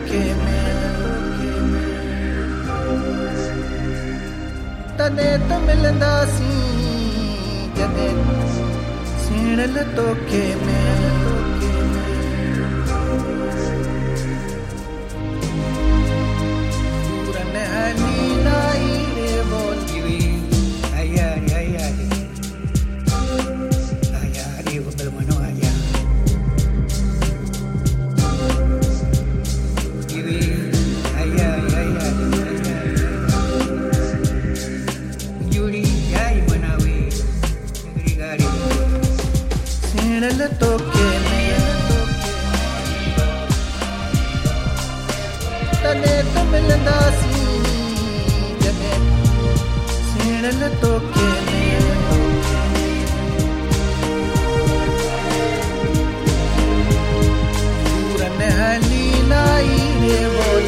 toque में तने त मिलंदासी जने सीणल तोके में पूरन हली लाई रे बोल गिरी आया आया आया रे बोल मनो आया गिरी आया आया गिरी आई मनावे गिरी गाड़ी सीणल तोके में तने त मिलंदासी जने सीणल तोके में पूरन हली लाई रे बोल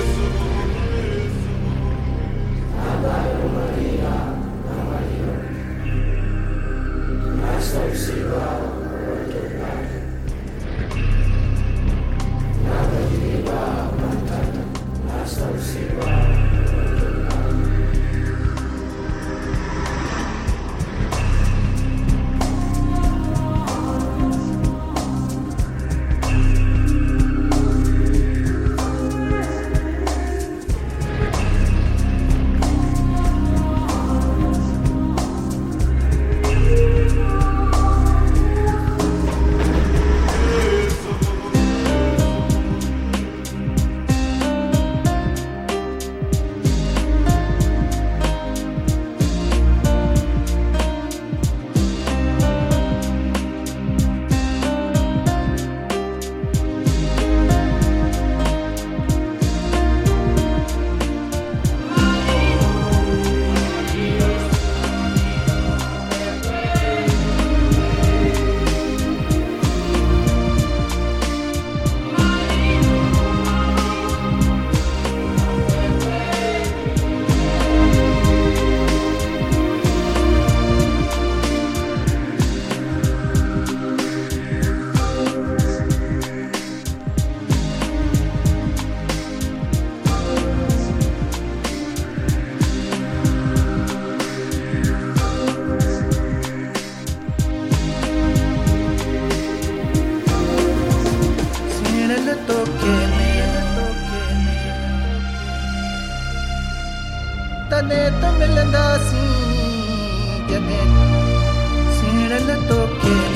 तने त मिलंदासी जने सीणल तोके